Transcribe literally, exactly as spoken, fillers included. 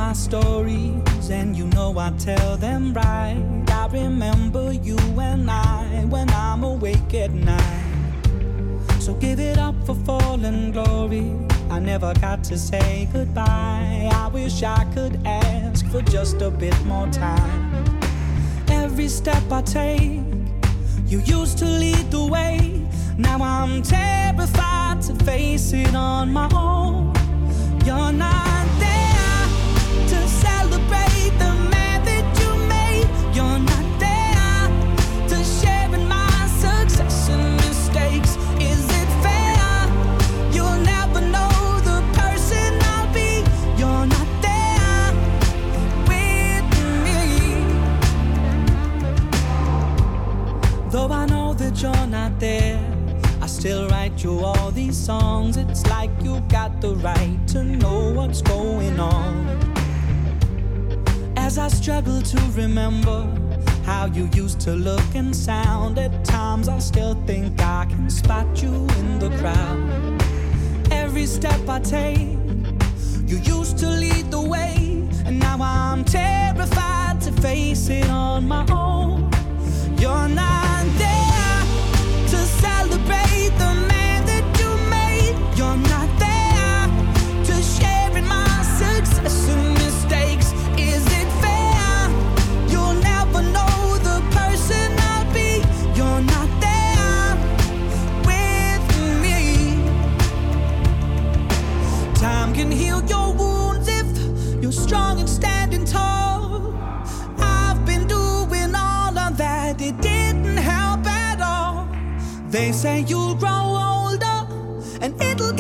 my stories, and you know I tell them right. I remember you and I when I'm awake at night. So give it up for fallen glory. I never got to say goodbye. I wish I could ask for just a bit more time. Every step I take, you used to lead the way. Now I'm terrified to face it on my own. You're not there to celebrate the man that you made. You're not there to share in my success and mistakes. Is it fair? You'll never know the person I'll be. You're not there with me. Though I know that you're not there, I still write you all these songs. It's like you got the right to know what's going on. As I struggle to remember how you used to look and sound, at times I still think I can spot you in the crowd. Every step I take, you used to lead the way, and now I'm terrified to face it on my own. You're not there to celebrate the man that you made. You're not there to share in my success and mistakes. Is it fair? You'll never know the person I'll be. You're not there with me. Time can heal your wounds if you're strong and standing tall. I've been doing all of that, it didn't help at all. They say you'll grow older and it'll